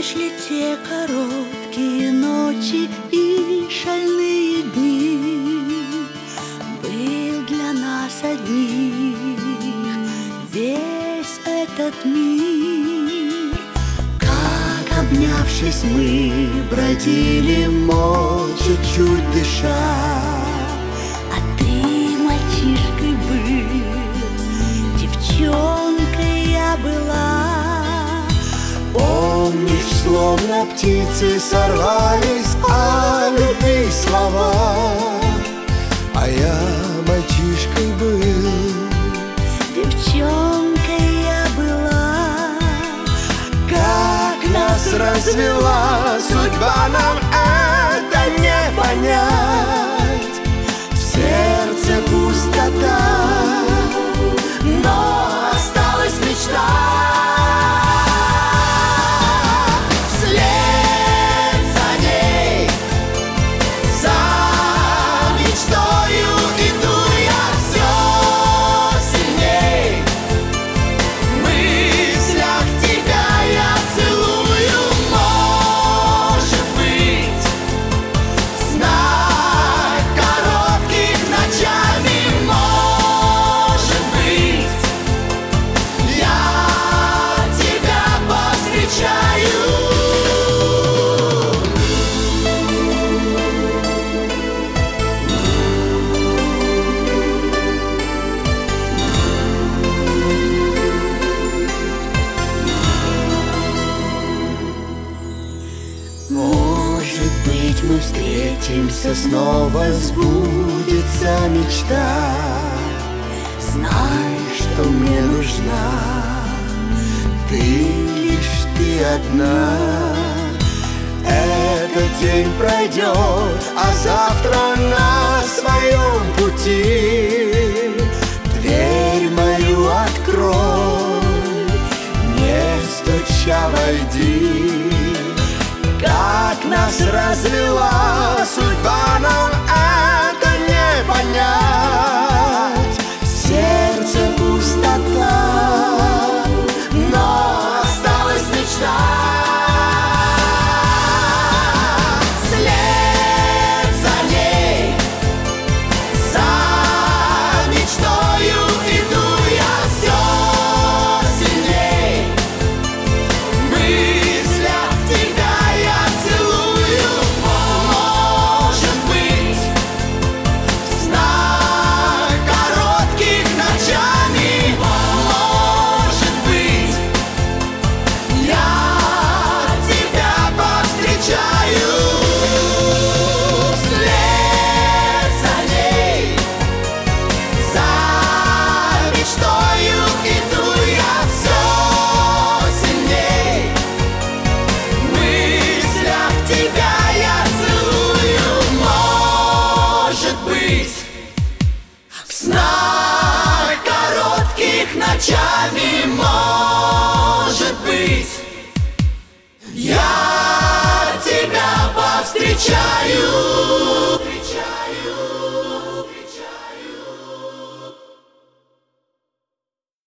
Прошли те короткие ночи и шальные дни. Был для нас одних весь этот мир. Как, обнявшись, мы бродили молча, чуть дыша. А ты мальчишкой был, девчонкой я была. Помнишь, словно птицы сорвались о любви слова, а я мальчишкой был, девчонкой я была. как нас развела судьба, нам это не понять. В сердце пустота, но осталась мечта. Может быть, мы встретимся снова, сбудется мечта. Знай, что мне нужна ты, лишь ты одна. Этот день пройдет, а завтра на своем пути дверь мою открой, не стуча войди. Как нас развела судьба, нам это не понять. В сердце пустота, но осталась мечта. Вслед за ней, за мечтою иду я все сильней. В мыслях тебя я целую, может быть, в снах коротких ночами, может быть, я тебя повстречаю. Вслед за ней, за мечтою иду я все сильней. В мыслях тебя я целую, может быть, в снах коротких ночами, может быть, я тебя повстречаю.